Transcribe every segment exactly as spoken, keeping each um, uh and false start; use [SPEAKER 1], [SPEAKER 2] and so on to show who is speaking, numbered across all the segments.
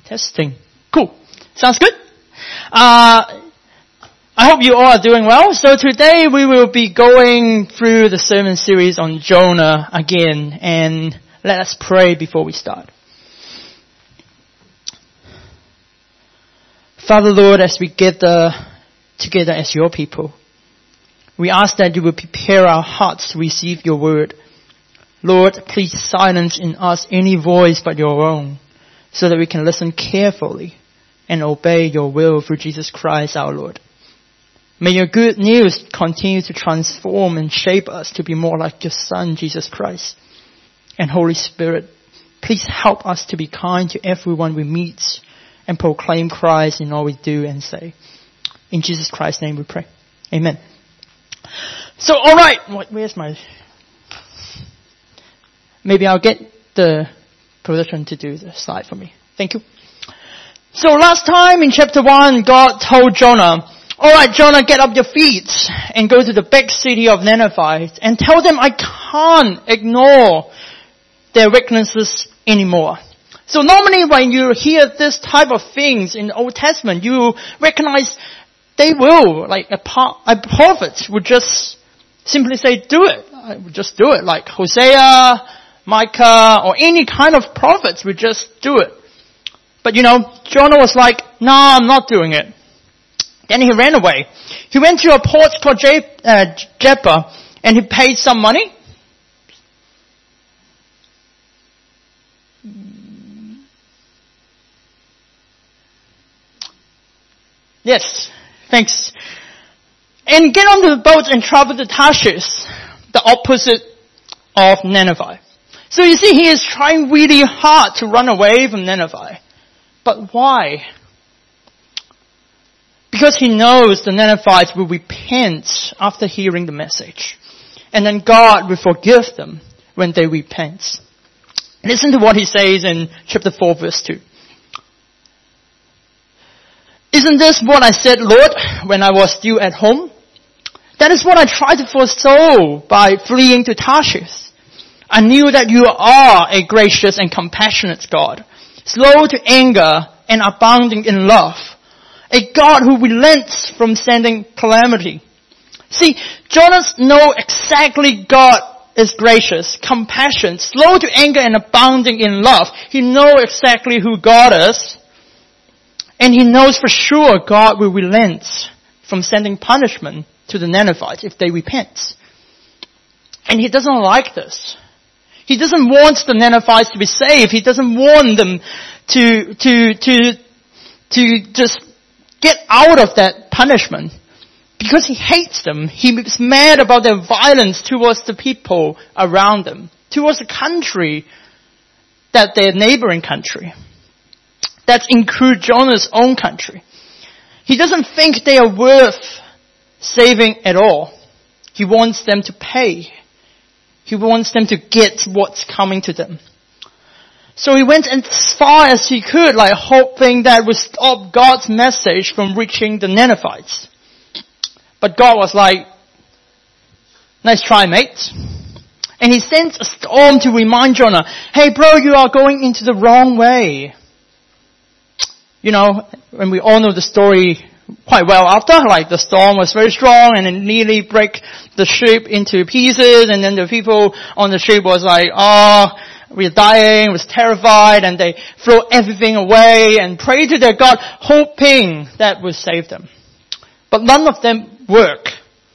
[SPEAKER 1] Testing. Cool. Sounds good. Uh, I hope you all are doing well. So today we will be going through the sermon series on Jonah again, and let us pray before we start. Father Lord, as we gather together as your people, we ask that you will prepare our hearts to receive your word. Lord, please silence in us any voice but your own, so that we can listen carefully and obey your will through Jesus Christ our Lord. May your good news continue to transform and shape us to be more like your Son, Jesus Christ. And Holy Spirit, please help us to be kind to everyone we meet and proclaim Christ in all we do and say. In Jesus Christ's name we pray. Amen. So, alright, where's my... Maybe I'll get the production to do the slide for me. Thank you. So last time in chapter one, God told Jonah, alright Jonah, get up your feet and go to the big city of Nineveh and tell them I can't ignore their weaknesses anymore. So normally when you hear this type of things in the Old Testament, you recognize they will, like a, a prophet would just simply say, do it. I would just do it. Like Hosea, Micah, or any kind of prophets would just do it. But you know, Jonah was like, no, I'm not doing it. Then he ran away. He went to a port called Je- uh, Joppa, and he paid some money. Yes, thanks. And get on the boat and travel to Tarshish, the opposite of Nineveh. So you see, he is trying really hard to run away from Nineveh. But why? Because he knows the Ninevites will repent after hearing the message. And then God will forgive them when they repent. Listen to what he says in chapter four, verse two. Isn't this what I said, Lord, when I was still at home? That is what I tried to forestall by fleeing to Tarshish. I knew that you are a gracious and compassionate God, slow to anger and abounding in love, a God who relents from sending calamity. See, Jonah knows exactly God is gracious, compassionate, slow to anger and abounding in love. He knows exactly who God is. And he knows for sure God will relent from sending punishment to the Ninevites if they repent. And he doesn't like this. He doesn't want the Ninevites to be saved. He doesn't want them to, to, to, to just get out of that punishment. Because he hates them. He is mad about their violence towards the people around them. Towards the country, that their neighboring country. That includes Jonah's own country. He doesn't think they are worth saving at all. He wants them to pay. He wants them to get what's coming to them. So he went as far as he could, like hoping that would stop God's message from reaching the Ninevites. But God was like, nice try, mate. And he sent a storm to remind Jonah, hey bro, you are going into the wrong way. You know, when we all know the story quite well after, like the storm was very strong and it nearly break the ship into pieces, and then the people on the ship was like, oh, we're dying, was terrified, and they throw everything away and pray to their God, hoping that would save them. But none of them work,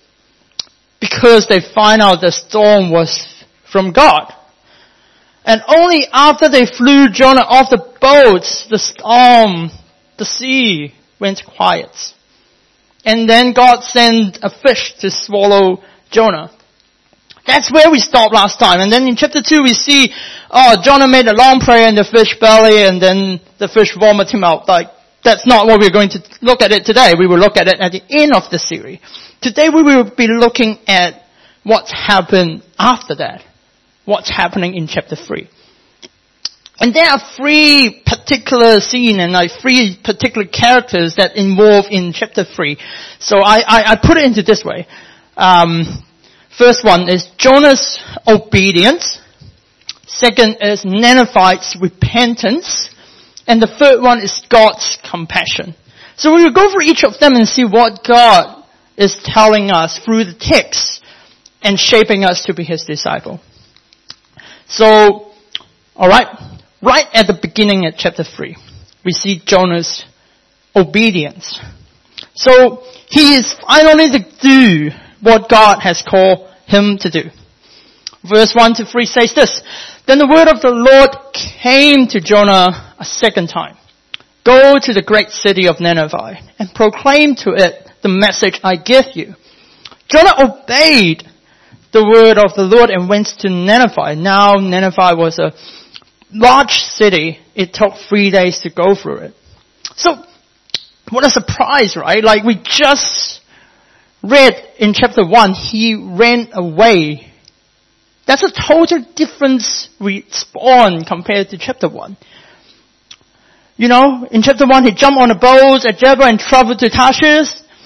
[SPEAKER 1] because they find out the storm was from God. And only after they flew Jonah off the boat, the storm, the sea went quiet. And then God sent a fish to swallow Jonah. That's where we stopped last time. And then in chapter two we see, oh, Jonah made a long prayer in the fish belly, and then the fish vomited him out. Like, that's not what we're going to look at it today. We will look at it at the end of the series. Today we will be looking at what's happened after that. What's happening in chapter three. And there are three particular scenes and like three particular characters that involve in chapter three. So I, I, I put it into this way. Um, first one is Jonah's obedience. Second is Ninevites' repentance. And the third one is God's compassion. So we will go through each of them and see what God is telling us through the text and shaping us to be His disciple. So, alright, right at the beginning at chapter three, we see Jonah's obedience. So, he is finally to do what God has called him to do. Verse one to three says this, Then the word of the Lord came to Jonah a second time. Go to the great city of Nineveh and proclaim to it the message I give you. Jonah obeyed the word of the Lord and went to Nineveh. Now Nineveh was a large city. It took three days to go through it. So, what a surprise, right? Like we just read in chapter one, he ran away. That's a total different response compared to chapter one. You know, in chapter one, he jumped on a boat at Joppa and traveled to Tarshish.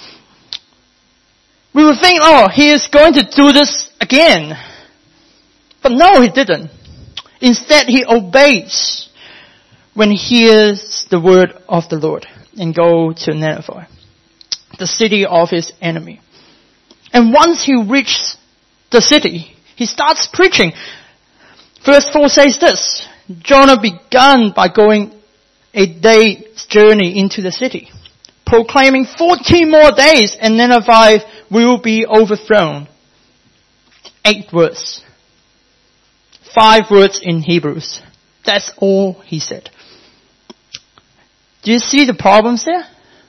[SPEAKER 1] We would think, oh, he is going to do this again. But no, he didn't. Instead, he obeys when he hears the word of the Lord and go to Nineveh, the city of his enemy. And once he reaches the city, he starts preaching. Verse four says this, Jonah began by going a day's journey into the city, proclaiming fourteen more days and Nineveh will be overthrown. Eight words. Five words in Hebrews. That's all he said. Do you see the problems there?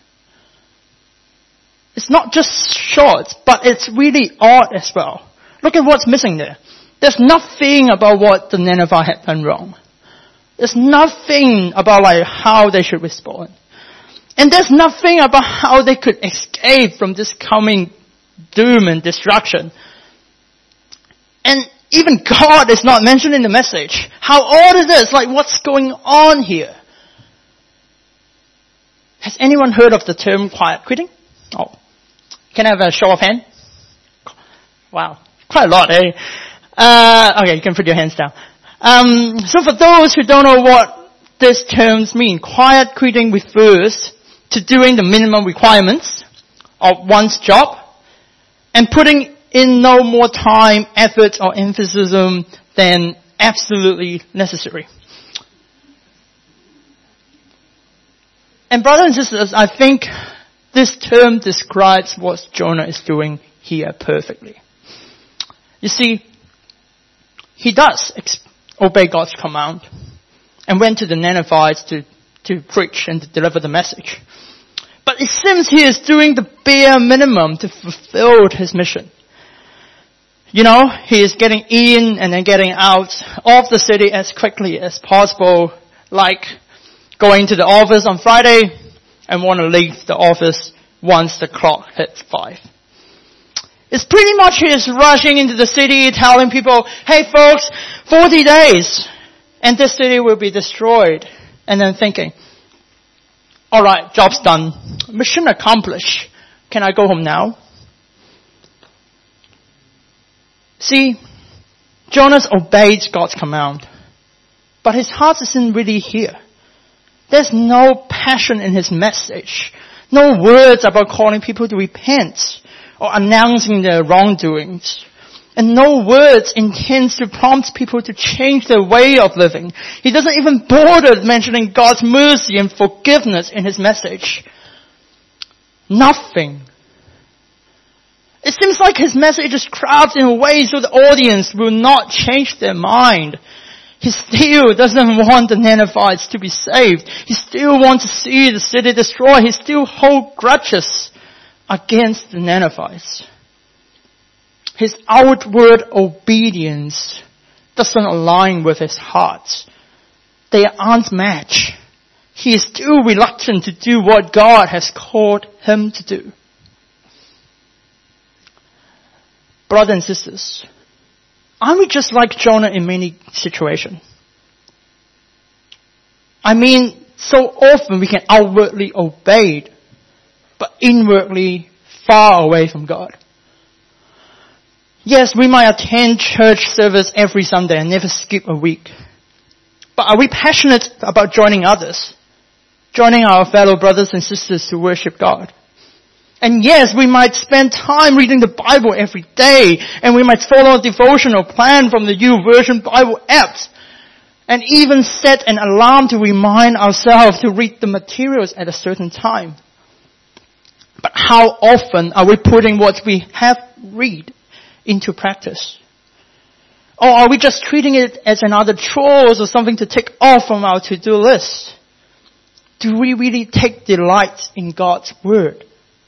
[SPEAKER 1] It's not just short, but it's really odd as well. Look at what's missing there. There's nothing about what the Nineveh had done wrong. There's nothing about like how they should respond. And there's nothing about how they could escape from this coming doom and destruction. And even God is not mentioned in the message. How odd it is, like what's going on here? Has anyone heard of the term quiet quitting? Oh, can I have a show of hand? Wow, quite a lot, eh? Uh, okay, you can put your hands down. Um, so for those who don't know what these terms mean, quiet quitting refers to doing the minimum requirements of one's job and putting in no more time, effort, or emphasis than absolutely necessary. And brothers and sisters, I think this term describes what Jonah is doing here perfectly. You see, he does ex- obey God's command and went to the Ninevites to, to preach and to deliver the message. But it seems he is doing the bare minimum to fulfill his mission. You know, he is getting in and then getting out of the city as quickly as possible, like going to the office on Friday and want to leave the office once the clock hits five. It's pretty much he is rushing into the city telling people, hey folks, forty days and this city will be destroyed. And then thinking, alright, job's done. Mission accomplished. Can I go home now? See, Jonas obeyed God's command, but his heart isn't really here. There's no passion in his message, no words about calling people to repent or announcing their wrongdoings, and no words intends to prompt people to change their way of living. He doesn't even bother mentioning God's mercy and forgiveness in his message. Nothing. It seems like his message is crafted in a way so the audience will not change their mind. He still doesn't want the Ninevites to be saved. He still wants to see the city destroyed. He still holds grudges against the Ninevites. His outward obedience doesn't align with his heart. They aren't matched. He is still reluctant to do what God has called him to do. Brothers and sisters, aren't we just like Jonah in many situations? I mean, so often we can outwardly obey, but inwardly far away from God. Yes, we might attend church service every Sunday and never skip a week. But are we passionate about joining others? joining our fellow brothers and sisters to worship God. And yes, we might spend time reading the Bible every day, and we might follow a devotional plan from the YouVersion Bible apps, and even set an alarm to remind ourselves to read the materials at a certain time. But how often are we putting what we have read into practice? Or are we just treating it as another chore or something to tick off from our to-do list? Do we really take delight in God's Word?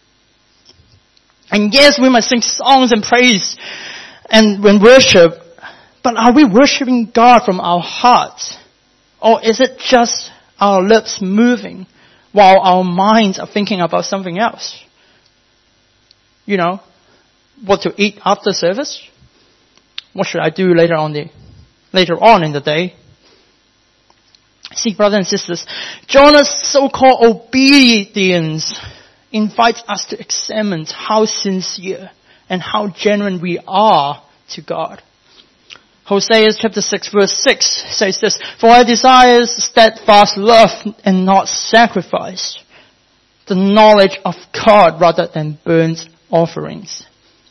[SPEAKER 1] And yes, we must sing songs and praise and when worship, but are we worshiping God from our hearts? Or is it just our lips moving while our minds are thinking about something else? You know, what to eat after service? What should I do later on the, later on in the day? See, brothers and sisters, Jonah's so-called obedience invites us to examine how sincere and how genuine we are to God. Hosea chapter six verse six says this, "For I desire steadfast love and not sacrifice, the knowledge of God rather than burnt offerings."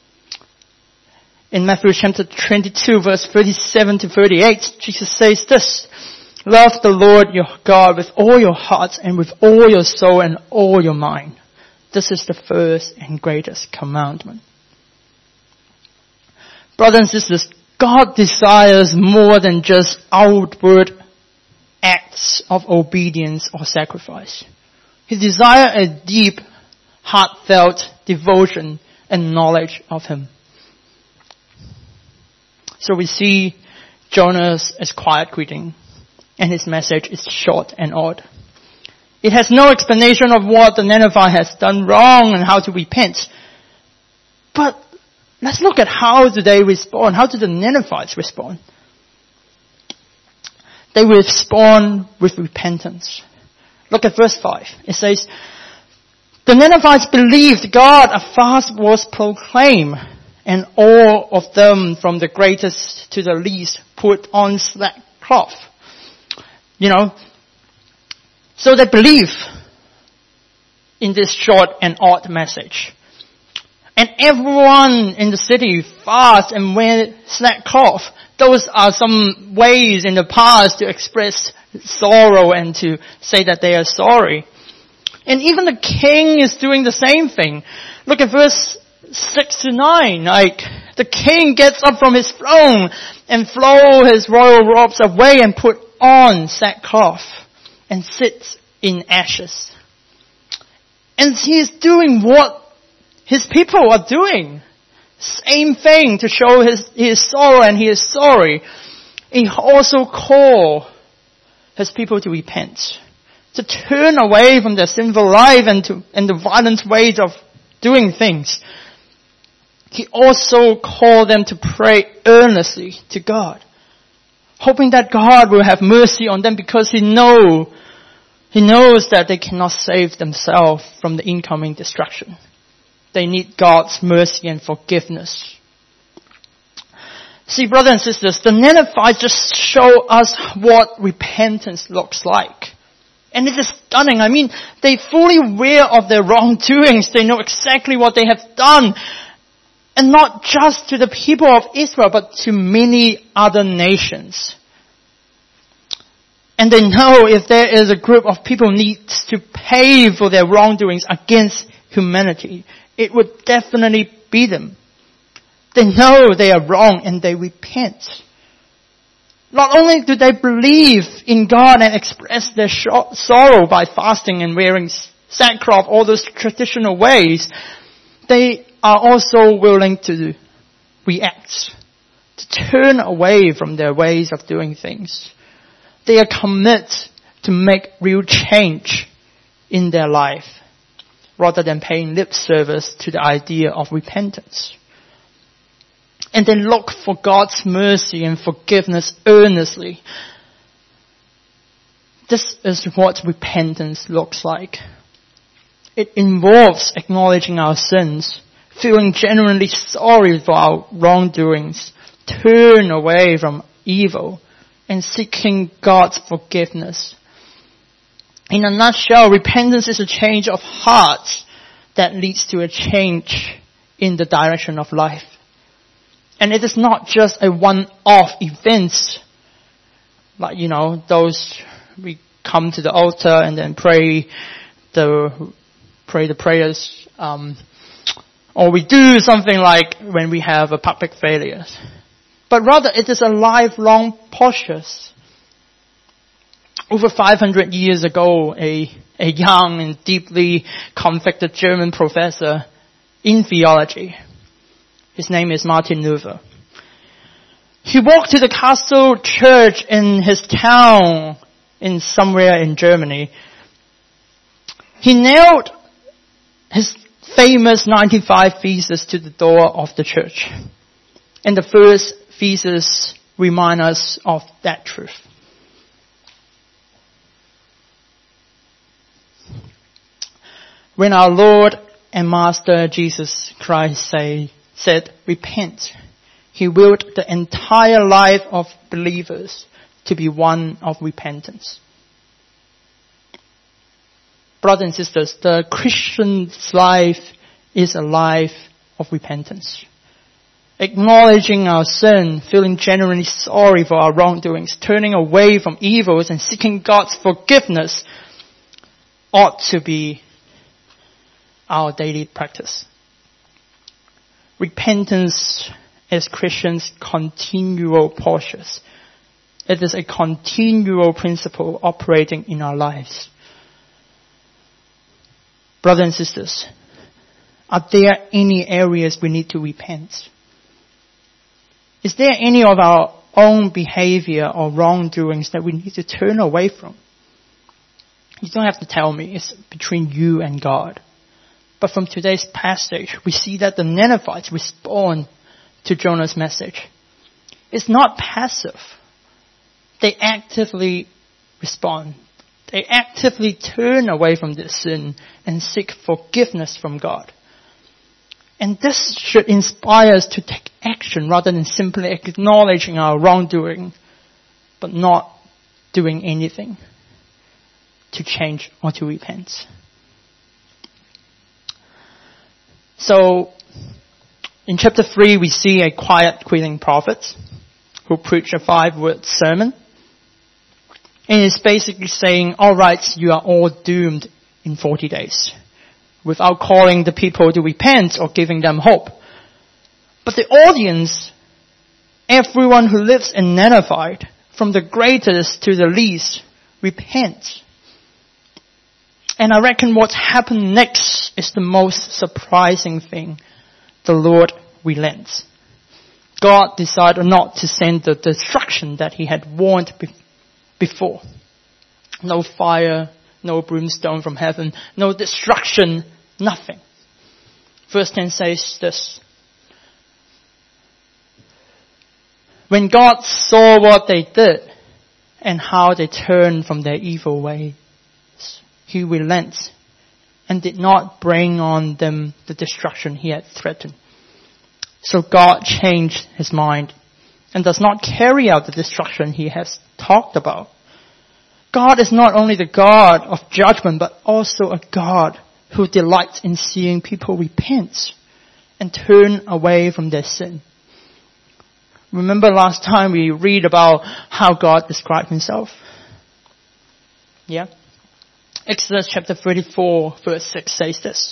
[SPEAKER 1] In Matthew chapter twenty-two verse thirty-seven to thirty-eight, Jesus says this, "Love the Lord your God with all your heart and with all your soul and all your mind. This is the first and greatest commandment." Brothers and sisters, God desires more than just outward acts of obedience or sacrifice. He desires a deep, heartfelt devotion and knowledge of Him. So we see Jonah as quiet quitting, and his message is short and odd. It has no explanation of what the Nineveh has done wrong and how to repent. But let's look at how do they respond. How do the Ninevites respond? They respond with repentance. Look at verse five. It says, "The Ninevites believed God, a fast was proclaimed, and all of them from the greatest to the least put on sackcloth." You know, so they believe in this short and odd message. And everyone in the city fast and wear sackcloth. Those are some ways in the past to express sorrow and to say that they are sorry. And even the king is doing the same thing. Look at verse six to nine. Like, the king gets up from his throne and throw his royal robes away and put on sackcloth and sits in ashes. And he is doing what his people are doing. Same thing to show his, his sorrow, and he is sorry. He also calls his people to repent, to turn away from their sinful life and to and the violent ways of doing things. He also called them to pray earnestly to God, hoping that God will have mercy on them, because he know he knows that they cannot save themselves from the incoming destruction. They need God's mercy and forgiveness. See, brothers and sisters, the Ninevites just show us what repentance looks like. And it is stunning. I mean, they fully aware of their wrongdoings. They know exactly what they have done. And not just to the people of Israel, but to many other nations. And they know if there is a group of people needs to pay for their wrongdoings against humanity, it would definitely be them. They know they are wrong and they repent. Not only do they believe in God and express their sorrow by fasting and wearing sackcloth, all those traditional ways, they are also willing to react, to turn away from their ways of doing things. They are committed to make real change in their life, rather than paying lip service to the idea of repentance. And they look for God's mercy and forgiveness earnestly. This is what repentance looks like. It involves acknowledging our sins, feeling genuinely sorry for our wrongdoings, turn away from evil, and seeking God's forgiveness. In a nutshell, repentance is a change of heart that leads to a change in the direction of life. And it is not just a one-off event, like, you know, those we come to the altar and then pray the pray the prayers, um, or we do something like when we have a public failure. But rather, it is a lifelong process. Over five hundred years ago, a, a young and deeply convicted German professor in theology, his name is Martin Luther. He walked to the castle church in his town in somewhere in Germany. He nailed his famous ninety-five Theses to the door of the church. And the first thesis reminds us of that truth. When our Lord and Master Jesus Christ say, said, repent, He willed the entire life of believers to be one of repentance. Brothers and sisters, the Christian's life is a life of repentance. Acknowledging our sin, feeling genuinely sorry for our wrongdoings, turning away from evils and seeking God's forgiveness ought to be our daily practice. Repentance is Christians' continual process. It is a continual principle operating in our lives. Brothers and sisters, are there any areas we need to repent? Is there any of our own behavior or wrongdoings that we need to turn away from? You don't have to tell me. It's between you and God. But from today's passage, we see that the Ninevites respond to Jonah's message. It's not passive. They actively respond. They actively turn away from their sin and seek forgiveness from God. And this should inspire us to take action rather than simply acknowledging our wrongdoing, but not doing anything to change or to repent. So, in chapter three, we see a quiet quitting prophet who preached a five-word sermon. And it's basically saying, all right, you are all doomed in forty days, without calling the people to repent or giving them hope. But the audience, everyone who lives in Nineveh, from the greatest to the least, repent. And I reckon what happened next is the most surprising thing. The Lord relents. God decided not to send the destruction that He had warned before. No fire, no brimstone from heaven, no destruction, nothing. Verse ten says this. When God saw what they did and how they turned from their evil ways, He relents and did not bring on them the destruction He had threatened. So God changed His mind and does not carry out the destruction He has talked about. God is not only the God of judgment, but also a God who delights in seeing people repent and turn away from their sin. Remember last time we read about how God described Himself? Yeah? Exodus chapter thirty-four verse six says this.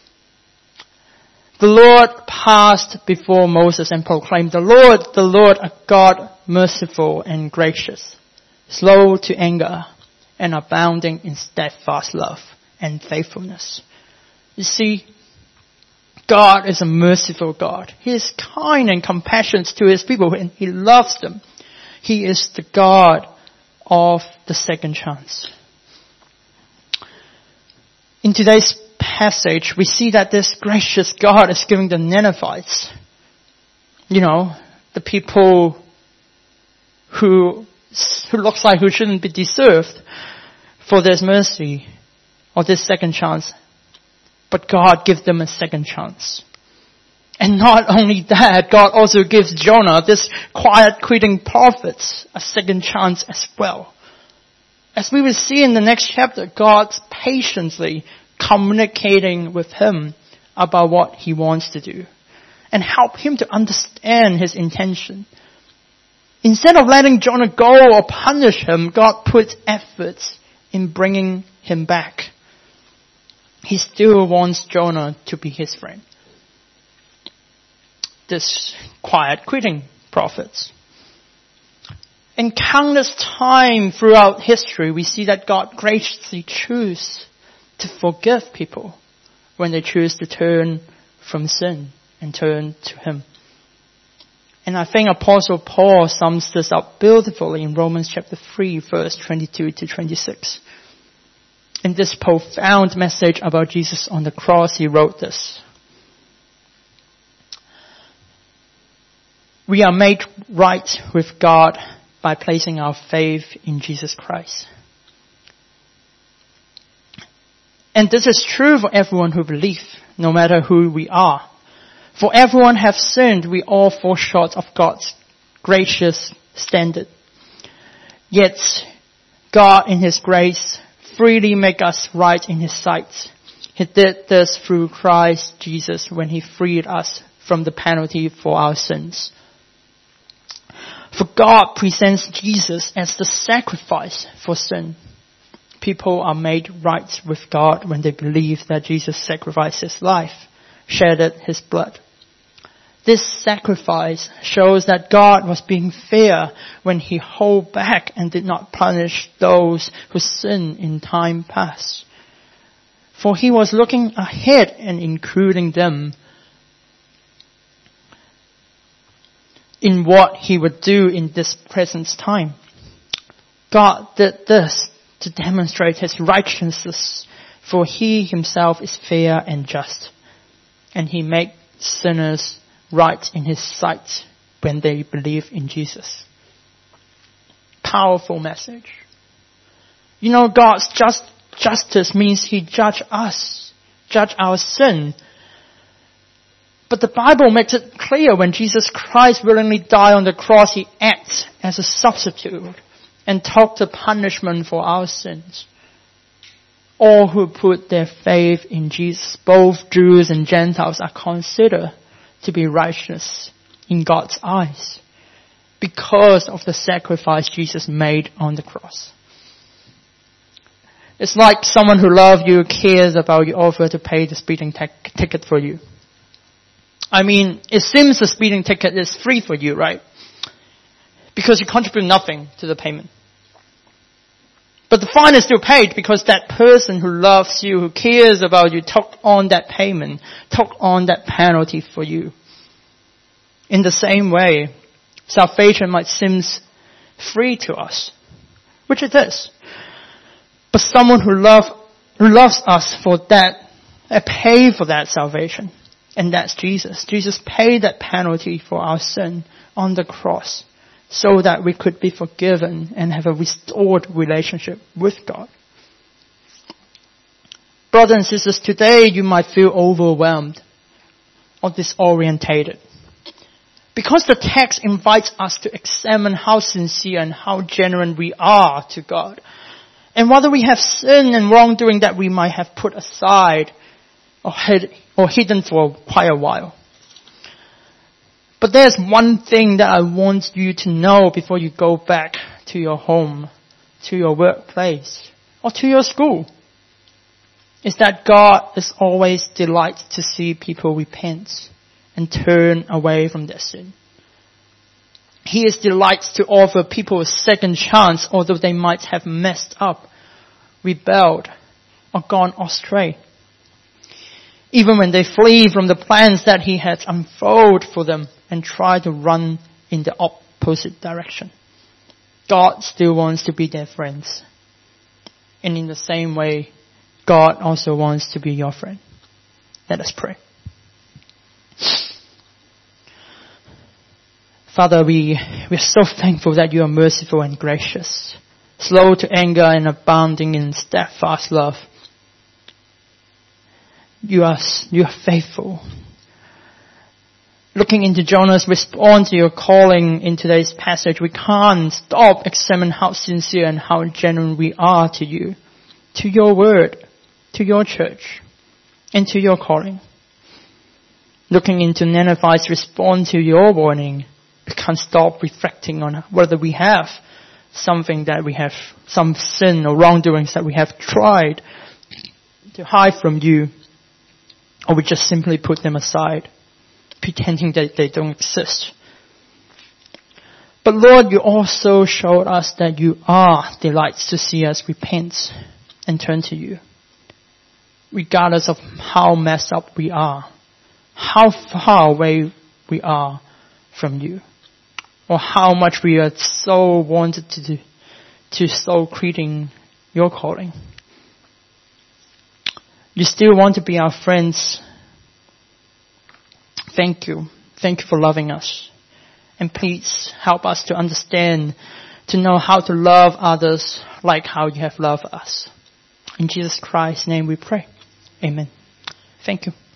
[SPEAKER 1] The Lord passed before Moses and proclaimed, the Lord, the Lord, a God merciful and gracious, slow to anger and abounding in steadfast love and faithfulness. You see, God is a merciful God. He is kind and compassionate to His people and He loves them. He is the God of the second chance. In today's passage, we see that this gracious God is giving the Ninevites, you know, the people who, who looks like who shouldn't be deserved for this mercy or this second chance. But God gives them a second chance. And not only that, God also gives Jonah, this quiet quitting prophet, a second chance as well. as we will see in the next chapter, God's patiently communicating with him about what he wants to do and help him to understand his intention. Instead of letting Jonah go or punish him, God put efforts in bringing him back. He still wants Jonah to be his friend. This quiet quitting prophets. In countless time throughout history, we see that God graciously chooses to forgive people when they choose to turn from sin and turn to him. And I think Apostle Paul sums this up beautifully in Romans chapter three, verse twenty-two to twenty-six. In this profound message about Jesus on the cross, he wrote this. We are made right with God by placing our faith in Jesus Christ. And this is true for everyone who believes, no matter who we are. For everyone have sinned, we all fall short of God's gracious standard. Yet, God in his grace freely make us right in his sight. He did this through Christ Jesus when he freed us from the penalty for our sins. For God presents Jesus as the sacrifice for sin. People are made right with God when they believe that Jesus sacrificed his life, shedded his blood. This sacrifice shows that God was being fair when he held back and did not punish those who sinned in time past. For he was looking ahead and including them in what he would do in this present time. God did this to demonstrate his righteousness, for he himself is fair and just, and he makes sinners right in his sight when they believe in Jesus. Powerful message. You know, God's just justice means he judge us, judge our sin. But the Bible makes it clear when Jesus Christ willingly died on the cross, he acts as a substitute and took the punishment for our sins. All who put their faith in Jesus, both Jews and Gentiles, are considered to be righteous in God's eyes because of the sacrifice Jesus made on the cross. It's like someone who loves you, cares about you, offer to pay the speeding t- ticket for you. I mean, it seems the speeding ticket is free for you, right? Because you contribute nothing to the payment. But the fine is still paid because that person who loves you, who cares about you, took on that payment, took on that penalty for you. In the same way, salvation might seem free to us, which it is. But someone who love, who loves us for that, uh, paid for that salvation. And that's Jesus. Jesus paid that penalty for our sin on the cross, so that we could be forgiven and have a restored relationship with God. Brothers and sisters, today you might feel overwhelmed or disorientated, because the text invites us to examine how sincere and how genuine we are to God, and whether we have sin and wrongdoing that we might have put aside or, hid, or hidden for quite a while. But there's one thing that I want you to know before you go back to your home, to your workplace, or to your school. Is that God is always delighted to see people repent and turn away from their sin. He is delighted to offer people a second chance, although they might have messed up, rebelled, or gone astray. Even when they flee from the plans that he has unfolded for them and try to run in the opposite direction, God still wants to be their friends. And in the same way, God also wants to be your friend. Let us pray. Father, we, we are so thankful that you are merciful and gracious, slow to anger and abounding in steadfast love. You are, you are faithful. looking into Jonah's response to your calling in today's passage, we can't stop examining how sincere and how genuine we are to you, to your word, to your church, and to your calling. Looking into Ninevite's response to your warning, we can't stop reflecting on whether we have something that we have, some sin or wrongdoings that we have tried to hide from you, or we just simply put them aside, pretending that they don't exist. But Lord, you also showed us that you are delighted to see us repent and turn to you, regardless of how messed up we are, how far away we are from you, or how much we are so wanted to do, to so creating your calling. You still want to be our friends. Thank you. Thank you for loving us. And please help us to understand, to know how to love others like how you have loved us. In Jesus Christ's name we pray. Amen. Thank you.